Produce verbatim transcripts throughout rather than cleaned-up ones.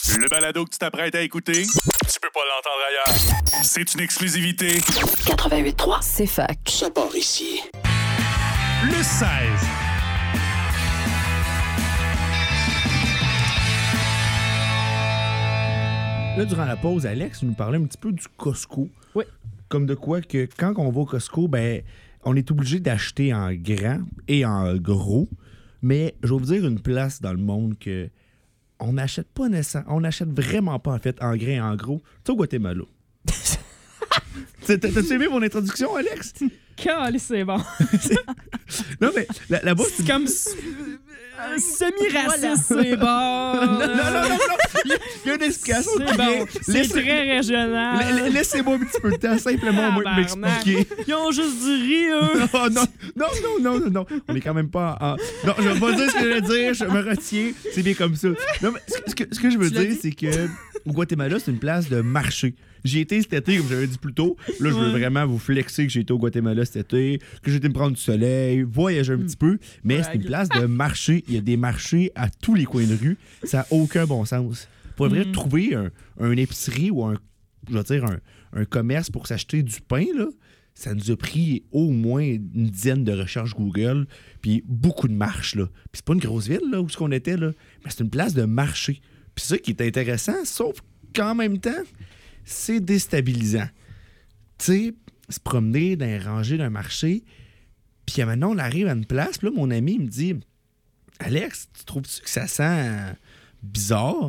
Le balado que tu t'apprêtes à écouter, tu peux pas l'entendre ailleurs. C'est une exclusivité. quatre-vingt-huit trois, c'est fac. Ça part ici. Le seize. Là, durant la pause, Alex nous parlait un petit peu du Costco. Oui. Comme de quoi que quand on va au Costco, ben, on est obligé d'acheter en grand et en gros. Mais je vais vous dire une place dans le monde que on n'achète pas nécessairement, on n'achète vraiment pas en fait en grand et en gros. Tu sais, au Guatemala. T'as-tu aimé mon introduction, Alex? Calisse, c'est bon. Non, mais là- là-bas, C'est comme euh, semi-raciste, c'est bon. non, non, non, non, non. Il y a une explication. C'est bon. C'est Laissez- très régional. La- la- Laissez-moi un petit peu de temps, simplement moi, Tabarnak. m'expliquer. Ils ont juste du riz, eux. Oh, non, non, non, non, non, non. On est quand même pas en... Non, je vais pas dire ce que je vais dire, je me retiens. C'est bien comme ça. Non, mais ce que, ce que je veux Tu l'as dire, dit? c'est que au Guatemala, c'est une place de marché. J'y étais cet été, comme j'avais dit plus tôt. Là, je veux Ouais. vraiment vous flexer que j'ai été au Guatemala cet été, que j'ai été me prendre du soleil, voyager un petit peu. Mais c'est une place de marché. Il y a des marchés à tous les coins de rue. Ça n'a aucun bon sens. Pour vrai, Mm. trouver un, un épicerie ou un, je veux dire, un, un commerce pour s'acheter du pain, là, ça nous a pris au moins une dizaine de recherches Google, puis beaucoup de marches, là. Puis c'est pas une grosse ville, là, où ce qu'on était, là, mais c'est une place de marché. Puis c'est ça qui est intéressant, sauf qu'en même temps, c'est déstabilisant. Tu sais, se promener dans les rangées d'un marché, puis maintenant, on arrive à une place, puis là, mon ami, il me dit « Alex, tu trouves-tu que ça sent bizarre? »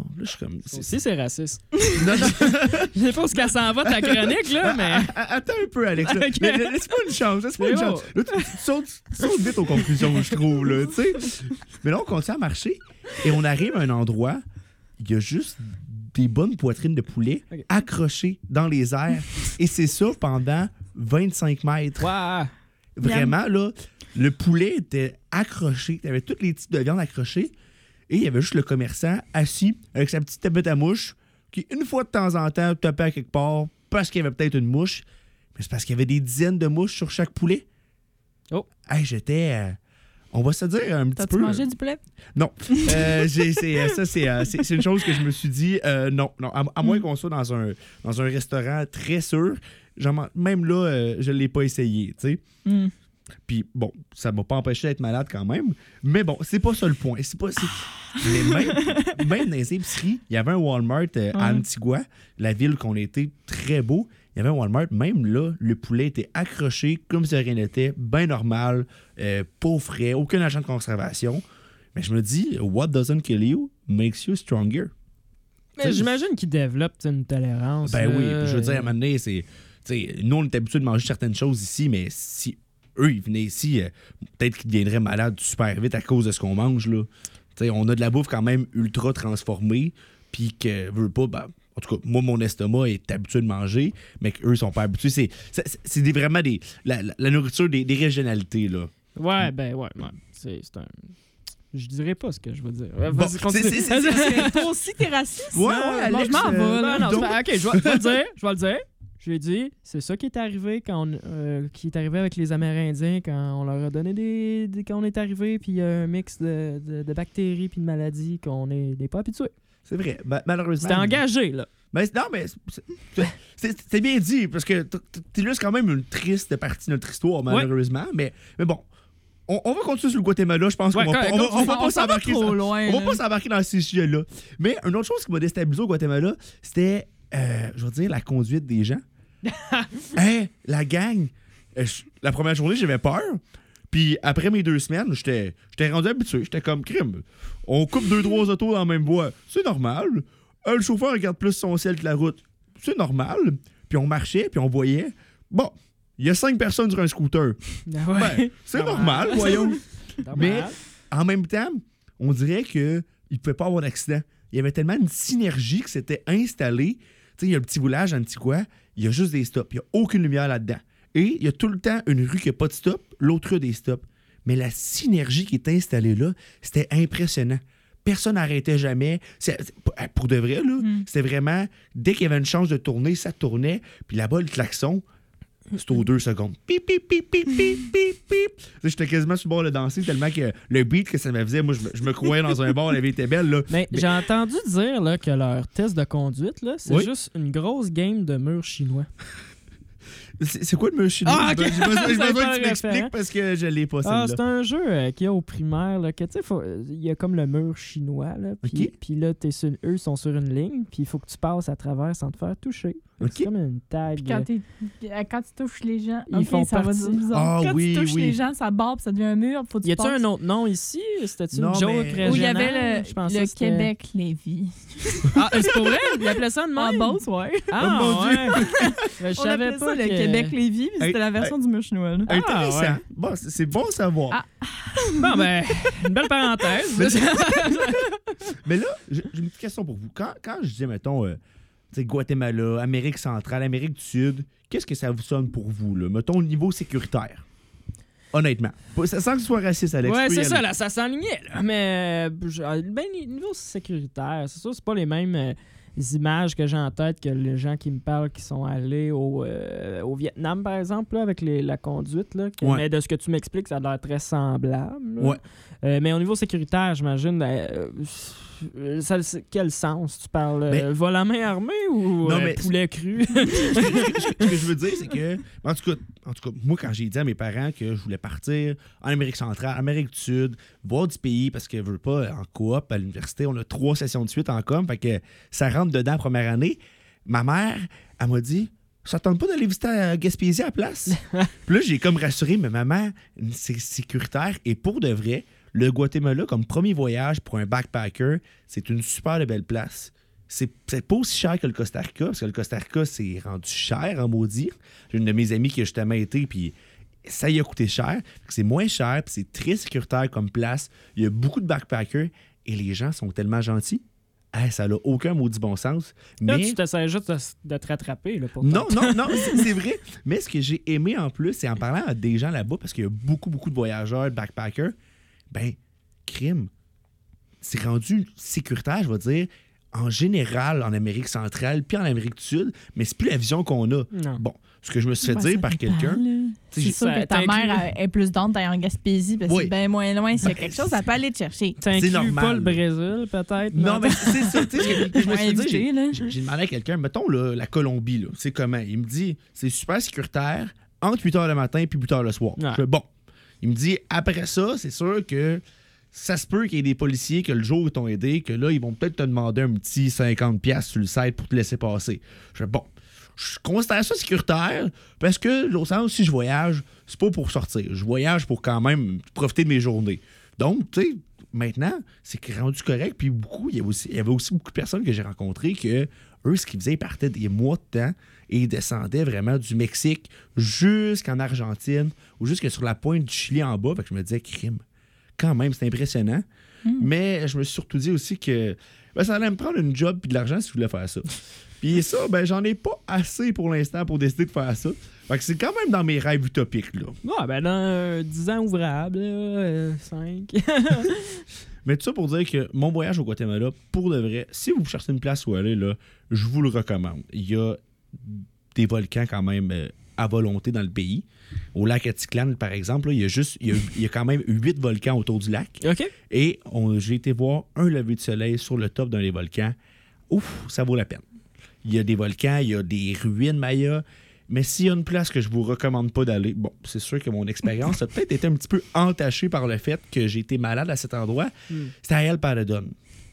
Là, je suis comme... Ça aussi, c'est raciste. Non, non. Je sais pas où ça s'en va, ta chronique, là, mais... A- Attends un peu, Alex. là. Ok. Mais- mais Laisse-moi une chance. Laisse-moi C'est une bon. chance. Là, tu, tu sautes, tu sautes vite aux conclusions, je trouve. Là, tu sais. Mais là, on continue à marcher et on arrive à un endroit, il y a juste des bonnes poitrines de poulet Ok. accrochées dans les airs. Et c'est ça pendant vingt-cinq mètres. Waouh. Vraiment, là, le poulet était accroché. Il y avait tous les types de viande accrochés. Et il y avait juste le commerçant assis avec sa petite tablette à mouche qui, une fois de temps en temps, tapait à quelque part parce qu'il y avait peut-être une mouche. Mais c'est parce qu'il y avait des dizaines de mouches sur chaque poulet. Oh. Hey, j'étais... euh, on va se dire un petit T'as-tu peu... mangé du poulet? Non. Euh, j'ai- c'est, euh, ça, c'est, euh, c'est, c'est une chose que je me suis dit, euh, non, non. À, à moins qu'on soit dans un, dans un restaurant très sûr, j'en man- même là, euh, je ne l'ai pas essayé, tu sais. Mm. Puis bon, ça m'a pas empêché d'être malade quand même. Mais bon, c'est pas ça le point. C'est pas... c'est- Mais même, même dans les épiceries, il y avait un Walmart euh, à Ouais. Antigua, la ville qu'on était, très beau. Il y avait un Walmart, même là, le poulet était accroché comme si rien n'était, bien normal, euh, pas frais, aucun agent de conservation. Mais je me dis, what doesn't kill you makes you stronger. Mais j'imagine qu'ils développent tu sais, une tolérance. Ben oui, là. puis je veux dire, à un moment donné, c'est. tu sais, nous, on est habitués de manger certaines choses ici, mais si eux, ils venaient ici, euh, peut-être qu'ils deviendraient malades super vite à cause de ce qu'on mange, là. Tu sais, on a de la bouffe quand même ultra transformée, puis que, veut pas, ben, en tout cas, moi, mon estomac est habitué de manger, mais qu'eux sont pas habitués. C'est, c'est, c'est des- vraiment des, la, la- la nourriture des, des régionalités, là. Ouais, ben ouais, ouais. C'est, c'est un... Je dirais pas ce que je veux dire. Ouais, Bon, vas-y, continue. c'est- c'est- c'est- Toi aussi, t'es raciste? Ouais, Non, ouais, bon, Alex, je m'en euh, vais, Non, là. non, donc- c'est pas- ok, je vais, je vais le dire. Je vais le dire. Je lui ai dit, c'est ça qui est arrivé quand on, euh, qui est arrivé avec les Amérindiens quand on leur a donné des, des- quand on est arrivé, puis il y a un mix de, de, de bactéries puis de maladies qu'on est, n'est pas habitué. C'est vrai. Ma- malheureusement. C'était engagé, là. Ben, c'est- non, mais c'est- c'est- c'est c'est bien dit, parce que t- t- t'illustres quand même une triste partie de notre histoire, malheureusement. Mais, mais bon, on, on va continuer sur le Guatemala. Je pense Ouais, qu'on va, correct, on va, on va On pas s'en va s'embarquer trop sur- loin, on va là. pas s'embarquer dans ces sujets-là. Mais une autre chose qui m'a déstabilisé au Guatemala, c'était, euh, je veux dire, la conduite des gens. Hein, la gang. Euh, je- la première journée, j'avais peur. Puis après mes deux semaines, j'étais j'étais rendu habitué. J'étais comme crime. On coupe deux, trois autos dans la même voie. C'est normal. Euh, le chauffeur regarde plus son ciel que la route. C'est normal. Puis on marchait, puis on voyait. Bon, il y a cinq personnes sur un scooter. Ben, c'est normal, voyons. Mais en même temps, on dirait qu'il ne pouvait pas avoir d'accident. Il y avait tellement une synergie que c'était installé. Tu sais, il y a le petit village Antigua, il y a juste des stops. Il n'y a aucune lumière là-dedans. Et il y a tout le temps une rue qui n'a pas de stop, l'autre rue a des stops. Mais la synergie qui est installée là, c'était impressionnant. Personne n'arrêtait jamais. C'est- c'est- pour de vrai, là, Mm. c'était vraiment... Dès qu'il y avait une chance de tourner, ça tournait. Puis là-bas, le klaxon, C'est aux deux secondes. Pip, pip, pip, pip, pip, pip, pip. J'étais quasiment sur le bord de danser tellement que le beat que ça me faisait, moi, je me, je me croyais dans un bar, la vie était belle, là. Mais, Mais... j'ai entendu dire là, que leur test de conduite, là, c'est oui. juste une grosse game de murs chinois. C'est, c'est quoi le mur chinois? Ah, okay. J'ai besoin, j'ai besoin que tu m'expliques parce que je l'ai pas, celle-là. Ah, c'est un jeu euh, qu'il y a au primaire, là, que tu sais, il y a comme le mur chinois, là, puis okay. là, t'es sur, eux sont sur une ligne, puis il faut que tu passes à travers sans te faire toucher. Okay. C'est comme une tag. Puis quand, quand tu touches les gens, ils okay, font ça partie. va dire bizarre. Ah, quand oui, tu touches oui. les gens, ça barre, puis ça devient un mur, faut que tu Y a-tu passes. un autre nom ici? C'était-tu non, une joke mais... régionale? Où il y avait le, je pense le c'était... Québec-Lévis. Ah, c'est pour vrai? Il appelait ça de même? En Beauce, ouais. Ah, oh, mon ouais. Je On savais appelait pas ça que... le Québec-Lévis, puis c'était hey, la version hey. du mur chinois. Là. Intéressant. Ah, ouais. Bon, c'est bon à savoir. Ah. Bon, ben, une belle parenthèse. Mais, mais là, j'ai une petite question pour vous. Quand, quand je disais, mettons... Euh, T'sais, Guatemala, Amérique centrale, Amérique du Sud, qu'est-ce que ça vous sonne pour vous, là? Mettons au niveau sécuritaire. Honnêtement. Sans que ce soit raciste, Alex. Ouais, c'est ça, là, ça s'enlignait. Là. Mais, ben, niveau sécuritaire, c'est sûr, c'est pas les mêmes euh, images que j'ai en tête que les gens qui me parlent qui sont allés au, euh, au Vietnam, par exemple, là, avec les, la conduite. Là, que, ouais. Mais de ce que tu m'expliques, ça a l'air très semblable. Là. Ouais. Euh, mais au niveau sécuritaire, j'imagine. Euh, Ça, quel sens? Tu parles mais, euh, vol à main armée ou non, euh, mais, poulet cru? ce, que, ce que je veux dire, c'est que... En tout, cas, en tout cas, moi, quand j'ai dit à mes parents que je voulais partir en Amérique centrale, Amérique du Sud, voir du pays, parce que je veux pas, en coop, à l'université, on a trois sessions de suite en com, fait que ça rentre dedans la première année. Ma mère, elle m'a dit... Ça tente pas d'aller visiter à Gaspésie à la place? Puis là, j'ai comme rassuré, mais maman, c'est sécuritaire et pour de vrai... Le Guatemala, comme premier voyage pour un backpacker, c'est une super belle place. C'est, c'est pas aussi cher que le Costa Rica, parce que le Costa Rica, c'est rendu cher, en maudit. J'ai une de mes amies qui a justement été, puis ça y a coûté cher. C'est moins cher, puis c'est très sécuritaire comme place. Il y a beaucoup de backpackers, et les gens sont tellement gentils. Hey, ça n'a aucun maudit bon sens. Là, mais... tu t'essayes juste de, de te rattraper. Là, pour non, non, non, c'est, c'est vrai. Mais ce que j'ai aimé en plus, c'est en parlant à des gens là-bas, parce qu'il y a beaucoup, beaucoup de voyageurs, de backpackers, ben, crime, c'est rendu sécuritaire, je vais dire, en général en Amérique centrale puis en Amérique du Sud, mais c'est plus la vision qu'on a. Non. Bon, ce que je me suis fait ouais, dire par quelqu'un... C'est sûr que ta mère est plus d'onde d'aller en Gaspésie parce que oui. c'est bien moins loin. S'il y a quelque chose, elle peut aller te chercher. C'est normal. Pas le Brésil, peut-être? Non, non mais c'est ça. Tu sais, je me suis dit, j'ai, j'ai demandé à quelqu'un, mettons là, la Colombie, là, c'est comment? Il me dit, c'est super sécuritaire entre huit heures le matin puis huit heures le soir. Ouais. Je fais, bon. Il me dit, après ça, c'est sûr que ça se peut qu'il y ait des policiers que le jour où ils t'ont aidé, que là, ils vont peut-être te demander un petit cinquante dollars sur le site pour te laisser passer. Je fais, bon, je considère ça sécuritaire parce que, l'autre sens, si je voyage, c'est pas pour sortir. Je voyage pour quand même profiter de mes journées. Donc, tu sais, maintenant, c'est rendu correct. Puis beaucoup, il y, a aussi, il y avait aussi beaucoup de personnes que j'ai rencontrées que eux, ce qu'ils faisaient, ils partaient des mois de temps et ils descendaient vraiment du Mexique jusqu'en Argentine ou jusque sur la pointe du Chili en bas. Fait que je me disais, crime, quand même, c'est impressionnant. Mm. Mais je me suis surtout dit aussi que ben, ça allait me prendre une job et de l'argent si je voulais faire ça. Puis ça, ben j'en ai pas assez pour l'instant pour décider de faire ça. Fait que c'est quand même dans mes rêves utopiques, là. Ouais, ben dans euh, dix ans ouvrables, euh, cinq. Mais tout ça pour dire que mon voyage au Guatemala, pour de vrai, si vous cherchez une place où aller, là, je vous le recommande. Il y a des volcans quand même euh, à volonté dans le pays. Au lac Atitlán, par exemple, là, il y a juste, il y a, il y a quand même huit volcans autour du lac. OK. Et on, j'ai été voir un lever de soleil sur le top d'un des volcans. Ouf, ça vaut la peine. Il y a des volcans, il y a des ruines mayas. Mais s'il y a une place que je vous recommande pas d'aller, bon, c'est sûr que mon expérience a peut-être été un petit peu entachée par le fait que j'ai été malade à cet endroit. Mm. C'était à El Paredón.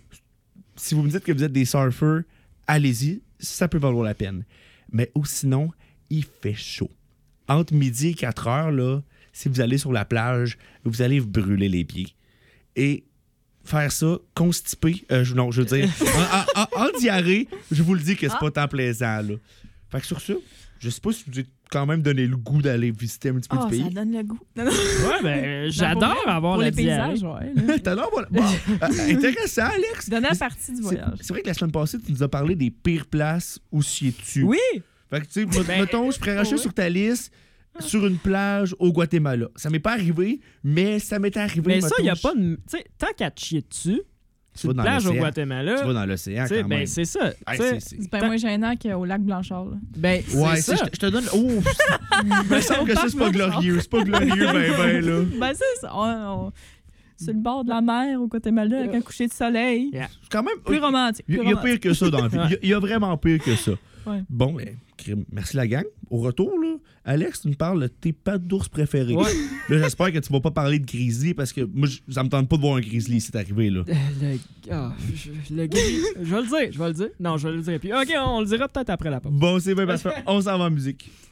Si vous me dites que vous êtes des surfeurs, allez-y, ça peut valoir la peine. Mais ou sinon, il fait chaud. Entre midi et quatre heures, là, si vous allez sur la plage, vous allez vous brûler les pieds. Et faire ça, constipé, euh, non, je veux dire, en, en, en diarrhée, je vous le dis que c'est ah. pas tant plaisant, là. Fait que sur ça, je sais pas si vous êtes quand même donné le goût d'aller visiter un petit peu oh, du pays. Ça donne le goût. Ouais, ben, j'adore pour, avoir pour la les paysages, ouais. T'adores, voilà. Bon, euh, intéressant, Alex. Donner la partie du voyage. C'est, c'est vrai que la semaine passée, tu nous as parlé des pires places où s'y es-tu. Oui! Fait que, tu sais, ben, mettons, je pourrais racheter oui. sur ta liste sur une plage au Guatemala. Ça m'est pas arrivé, mais ça m'est arrivé. Mais ça, il n'y a pas de... Tu sais, tant qu'à te chier dessus, Tu sur vas une dans plage au l'océan. Guatemala. Tu vas dans l'océan T'sais, quand ben, même. c'est ça. Hey, t'sais. c'est- c'est- C'est bien moins gênant qu'au lac Blanchard. Là. Ben, Ouais, c'est ça, ça. je te- je te donne. Oh! Il me semble que ça, c'est pas glorieux. C'est pas glorieux, ben, ben, là. Ben, c'est ça. On- on- Sur le bord de la mer au Guatemala avec un coucher de soleil. Yeah. C'est quand même. Plus romantique. Il y, plus a- il y a romantique. pire que ça dans la vie. Il y a- Il y, a vraiment pire que ça. Ouais. Bon, ben, crime. Merci la gang. Au retour, là, Alex, tu me parles de tes pattes d'ours préférées. Ouais. Là, j'espère que tu vas pas parler de grizzly parce que moi, je- ça me tente pas de voir un grizzly si c'est arrivé, là. Euh, Le, ah, je, le gris, je vais le dire, je vais le dire. Non, je vais le dire. Puis, OK, on, on le dira peut-être après la pause. Bon, c'est bien, parce qu'on s'en va en musique.